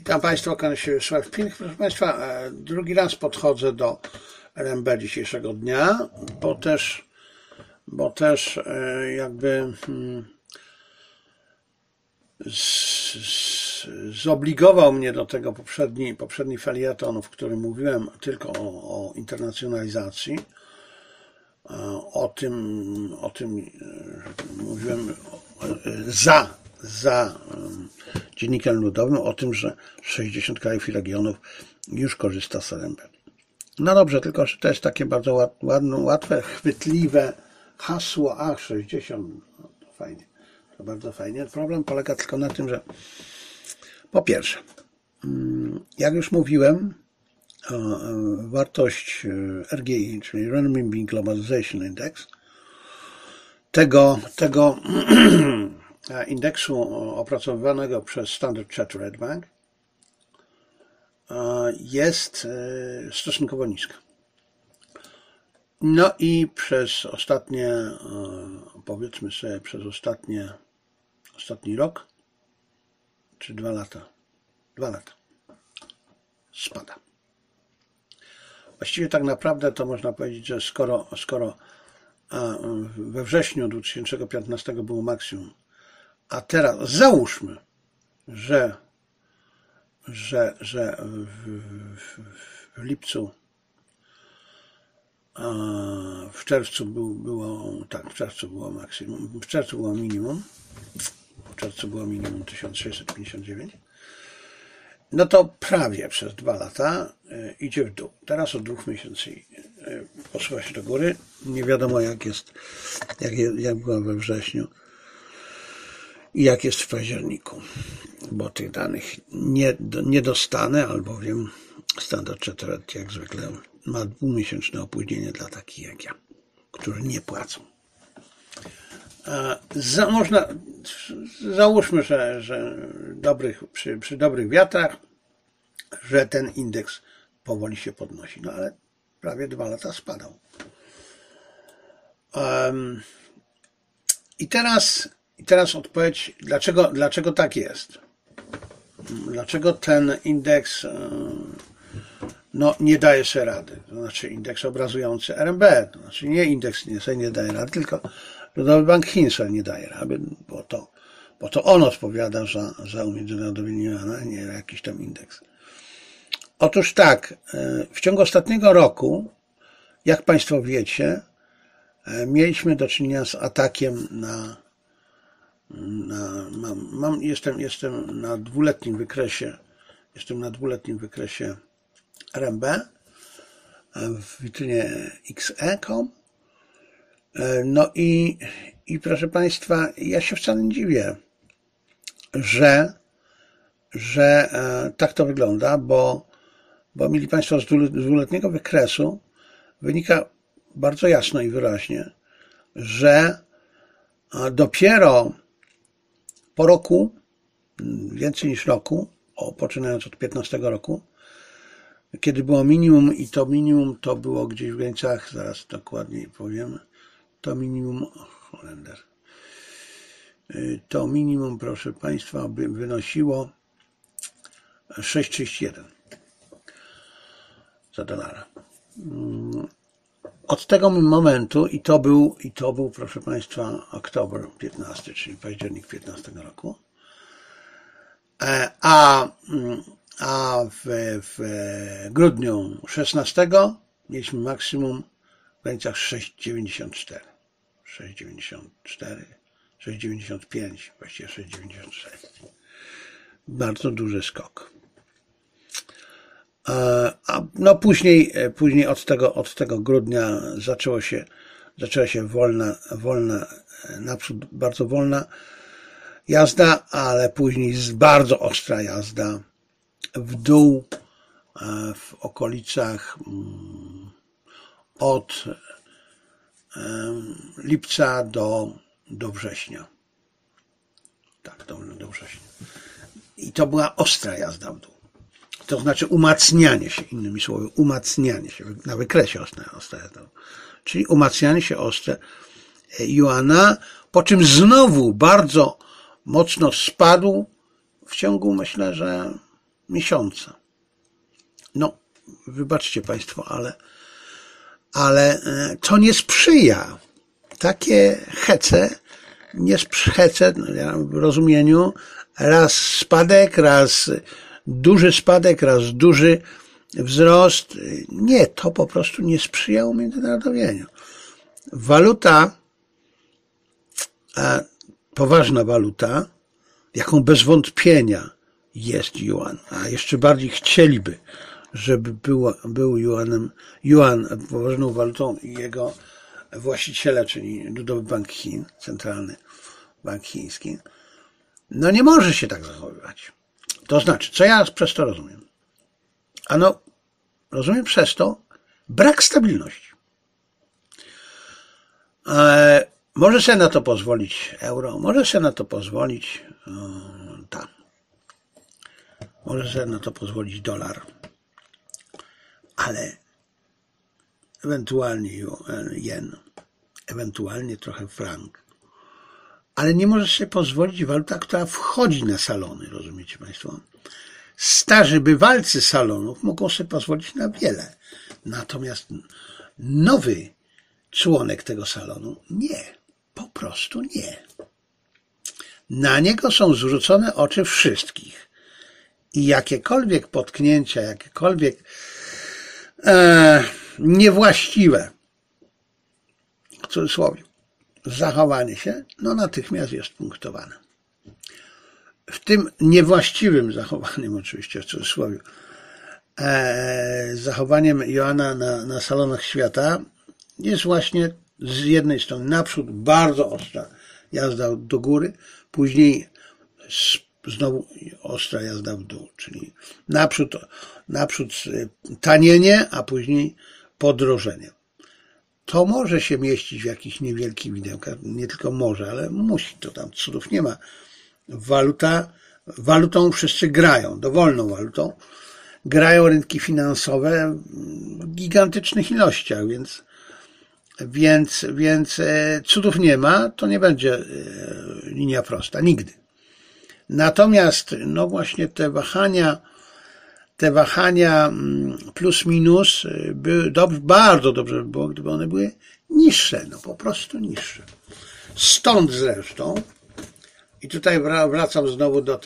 Witam Państwa, kłaniam się Wiesław Pilch. Proszę Państwa, drugi raz podchodzę do RMB dzisiejszego dnia, bo też jakby zobligował mnie do tego poprzedni felieton, w którym mówiłem tylko o internacjonalizacji. O tym mówiłem za Dziennikiem Ludowym, o tym, że 60 krajów i regionów już korzysta z RMB. No dobrze, tylko że to jest takie bardzo łatwe, chwytliwe hasło. 60, no to fajnie, to bardzo fajnie. Problem polega tylko na tym, że po pierwsze, jak już mówiłem, wartość RGI, czyli Renminbi Globalization Index, tego indeksu opracowywanego przez Standard Chartered Bank, jest stosunkowo niska. No i przez ostatnie, powiedzmy sobie, przez ostatni rok, czy 2 lata, spada. Właściwie tak naprawdę to można powiedzieć, że skoro we wrześniu 2015 było maksimum, a teraz załóżmy, że w lipcu, w czerwcu było maksimum, w czerwcu było minimum 1659, no to prawie przez 2 lata idzie w dół. Teraz od 2 miesięcy posuwa się do góry. Nie wiadomo jak była we wrześniu i jak jest w październiku, bo tych danych nie dostanę, albowiem Standard Chartered jak zwykle ma 2-miesięczne opóźnienie dla takich jak ja, którzy nie płacą. Załóżmy, że przy dobrych wiatrach, że ten indeks powoli się podnosi, no ale prawie 2 lata spadał. I teraz odpowiedź, dlaczego tak jest? Dlaczego ten indeks nie daje sobie rady? To znaczy indeks obrazujący RMB, to znaczy nie indeks nie daje rady, tylko Ludowy Bank Chin sobie nie daje rady, bo to on odpowiada za umiędzynarodowienie juana, nie jakiś tam indeks. Otóż tak, w ciągu ostatniego roku, jak Państwo wiecie, mieliśmy do czynienia z atakiem jestem na dwuletnim wykresie RMB w witrynie XE.com. No i proszę Państwa, ja się wcale nie dziwię, że tak to wygląda, bo mieli Państwo z dwuletniego wykresu wynika bardzo jasno i wyraźnie, że dopiero po roku, więcej niż roku, poczynając od 15 roku, kiedy było minimum i to minimum to było gdzieś w granicach, zaraz dokładniej powiem, to minimum, proszę Państwa, wynosiło 6,31 za dolara. Od tego momentu, i to był, proszę Państwa, oktober 15, czyli październik 15 roku, a w grudniu 16 mieliśmy maksimum w granicach 6,94, 6,95, właściwie 6,96. Bardzo duży skok. No później od tego grudnia zaczęła się wolna, naprzód bardzo wolna jazda, ale później bardzo ostra jazda w dół w okolicach od lipca do września. Tak, do września. I to była ostra jazda w dół. To znaczy umacnianie się, innymi słowy, umacnianie się, na wykresie ostre jazda. Czyli umacnianie się ostre juana, po czym znowu bardzo mocno spadł w ciągu, myślę, że miesiąca. No, wybaczcie Państwo, ale to nie sprzyja. Takie hece, w rozumieniu raz spadek, raz duży spadek, raz duży wzrost. Nie, to po prostu nie sprzyja umiędzynarodowieniu. Waluta, poważna waluta, jaką bez wątpienia jest juan, a jeszcze bardziej chcieliby, żeby był juan poważną walutą i jego właściciele, czyli Ludowy Bank Chin, Centralny Bank Chiński, no nie może się tak zachowywać. To znaczy, co ja przez to rozumiem? Ano, rozumiem przez to brak stabilności. Może sobie na to pozwolić euro, może sobie na to pozwolić może sobie na to pozwolić dolar, ale ewentualnie jen, ewentualnie trochę frank, ale nie może sobie pozwolić waluta, która wchodzi na salony, rozumiecie Państwo? Starzy bywalcy salonów mogą sobie pozwolić na wiele, natomiast nowy członek tego salonu nie, po prostu nie. Na niego są zwrócone oczy wszystkich i jakiekolwiek potknięcia, jakiekolwiek niewłaściwe, w cudzysłowie, zachowanie się, no natychmiast jest punktowane. W tym niewłaściwym zachowaniem, oczywiście w cudzysłowie, zachowaniem juana na salonach świata jest właśnie z jednej strony naprzód bardzo ostra jazda do góry, później znowu ostra jazda w dół, czyli naprzód tanienie, a później podrożenie. To może się mieścić w jakichś niewielkich widełkach, nie tylko może, ale musi, to tam cudów nie ma. Walutą wszyscy grają, dowolną walutą. Grają rynki finansowe w gigantycznych ilościach, więc cudów nie ma, to nie będzie linia prosta, nigdy. Natomiast, no właśnie te wahania plus minus bardzo dobrze by było, gdyby one były niższe, no po prostu niższe. Stąd zresztą, i tutaj wracam znowu do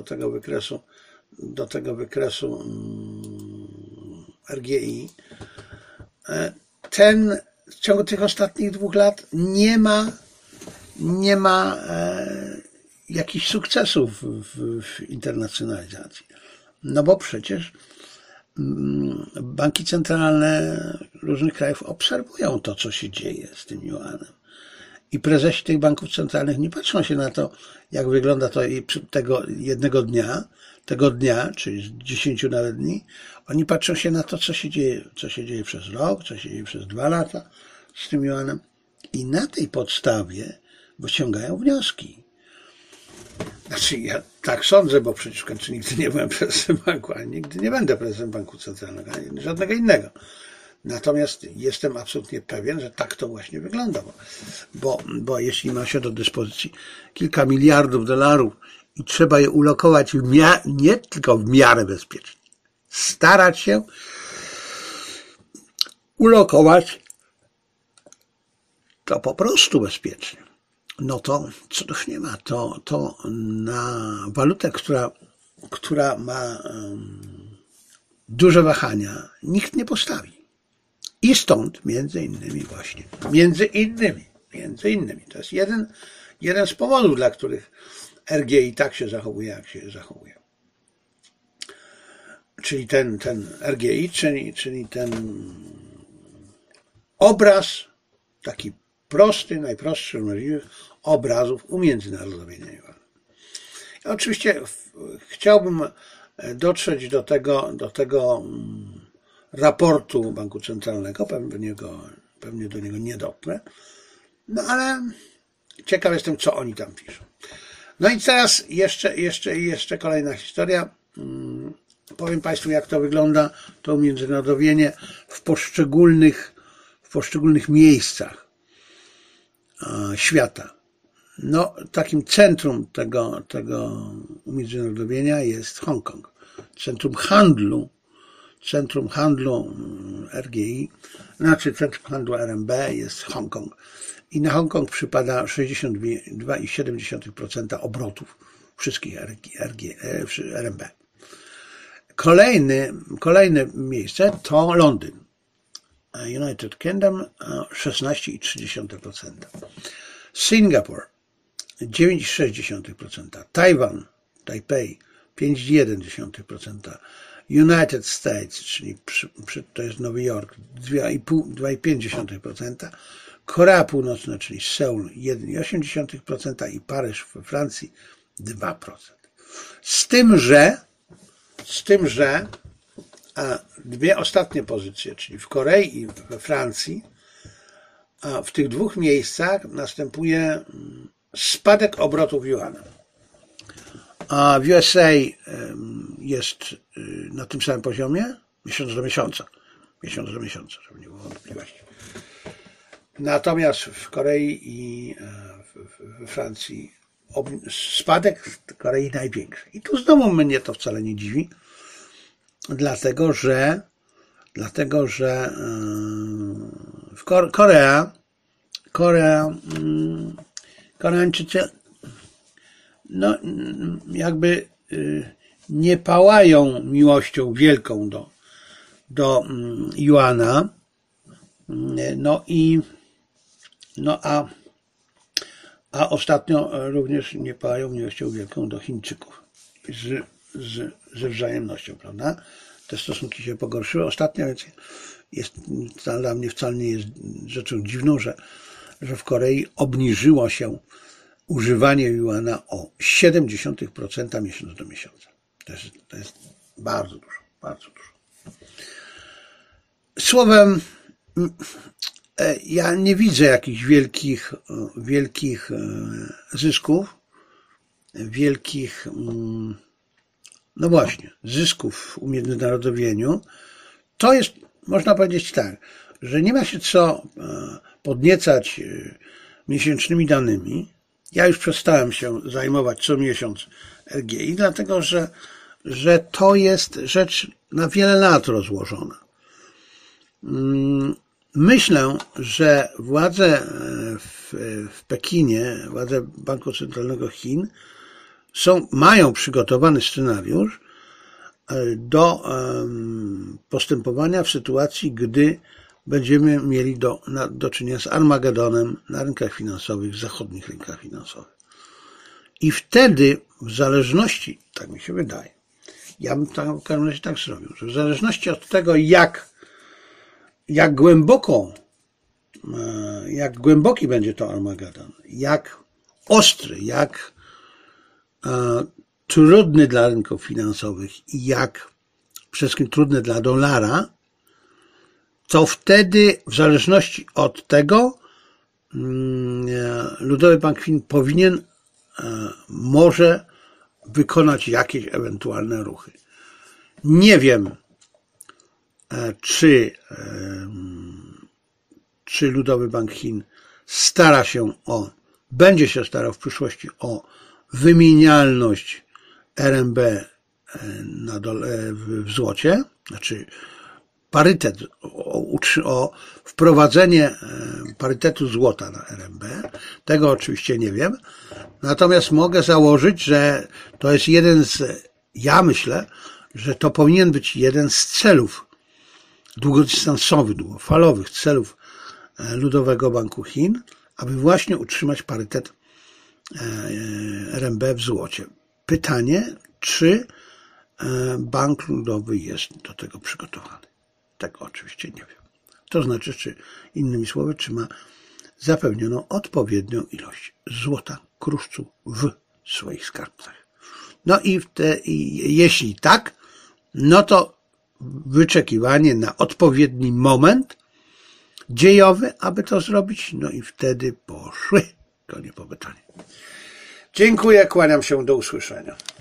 tego wykresu RGI, w ciągu tych ostatnich 2 lat nie ma jakichś sukcesów w internacjonalizacji. No bo przecież banki centralne różnych krajów obserwują to, co się dzieje z tym juanem. I prezesi tych banków centralnych nie patrzą się na to, jak wygląda to tego jednego dnia, czyli z 10 nawet dni. Oni patrzą się na to, co się dzieje przez rok, co się dzieje przez 2 lata z tym juanem i na tej podstawie wyciągają wnioski. Znaczy, ja tak sądzę, bo przecież w końcu nigdy nie byłem prezesem banku, ani nigdy nie będę prezesem banku centralnego, ani żadnego innego. Natomiast jestem absolutnie pewien, że tak to właśnie wygląda, bo jeśli ma się do dyspozycji kilka miliardów dolarów i trzeba je ulokować nie tylko w miarę bezpiecznie, starać się ulokować to po prostu bezpiecznie, no to cudów nie ma. To na walutę, która ma duże wahania, nikt nie postawi. I stąd między innymi, to jest jeden z powodów, dla których RGI tak się zachowuje, jak się zachowuje. Czyli ten RGI, czyli ten obraz, taki prosty, najprostszy z możliwych obrazów umiędzynarodowienia. Ja oczywiście chciałbym dotrzeć do tego raportu Banku Centralnego, pewnie do niego nie dotrę, no ale ciekaw jestem, co oni tam piszą. No i teraz jeszcze kolejna historia. Powiem Państwu, jak to wygląda, to umiędzynarodowienie w poszczególnych miejscach świata. no, takim centrum tego umiędzynarodowienia jest Hongkong. Centrum handlu RGI, znaczy centrum handlu RMB jest Hongkong. I na Hongkong przypada 62,7% obrotów wszystkich RMB. Kolejne miejsce to Londyn. United Kingdom 16,3%. Singapur 9,6%. Tajwan, Taipei 5,1%. United States, czyli to jest Nowy Jork 2,5%. Korea Północna, czyli Seul 1,8% i Paryż we Francji 2%. Z tym, że dwie ostatnie pozycje, czyli w Korei i we Francji, a w tych dwóch miejscach następuje spadek obrotów juana. A w USA jest na tym samym poziomie miesiąc do miesiąca, żeby nie było wątpliwości. Natomiast w Korei i we Francji spadek w Korei największy. I tu znowu mnie to wcale nie dziwi, dlatego że w Koreańczycy no jakby nie pałają miłością wielką do juana, a ostatnio również nie pałają miłością wielką do Chińczyków ze wzajemnością, prawda? Te stosunki się pogorszyły ostatnio, więc dla mnie wcale nie jest rzeczą dziwną, że w Korei obniżyło się używanie juana o 0,7% miesiąc do miesiąca. To jest bardzo dużo, bardzo dużo. Słowem, ja nie widzę jakichś wielkich zysków, no właśnie, zysków w umiędzynarodowieniu. To jest, można powiedzieć tak, że nie ma się co podniecać miesięcznymi danymi. Ja już przestałem się zajmować co miesiąc RGI, dlatego że to jest rzecz na wiele lat rozłożona. Myślę, że władze w Pekinie, władze Banku Centralnego Chin mają przygotowany scenariusz do postępowania w sytuacji, gdy będziemy mieli do czynienia z Armagedonem na rynkach finansowych, zachodnich rynkach finansowych. I wtedy, w zależności, tak mi się wydaje, ja bym w każdym razie tak zrobił, że w zależności od tego, jak głęboki będzie to Armagedon, jak ostry, jak trudny dla rynków finansowych i jak przede wszystkim trudny dla dolara, to wtedy w zależności od tego Ludowy Bank Chin może wykonać jakieś ewentualne ruchy. Nie wiem, czy Ludowy Bank Chin będzie się starał w przyszłości o wymienialność RMB w złocie, znaczy parytet, o wprowadzenie parytetu złota na RMB. Tego oczywiście nie wiem. Natomiast mogę założyć, że to jest ja myślę, że to powinien być jeden z celów długodystansowych, długofalowych celów Ludowego Banku Chin, aby właśnie utrzymać parytet RMB w złocie. Pytanie, czy Bank Ludowy jest do tego przygotowany? Tego oczywiście nie wiem. To znaczy, innymi słowy, czy ma zapewnioną odpowiednią ilość złota, kruszcu w swoich skarbcach. No i jeśli tak, no to wyczekiwanie na odpowiedni moment dziejowy, aby to zrobić, no i wtedy poszły konie po betonie. Dziękuję, kłaniam się, do usłyszenia.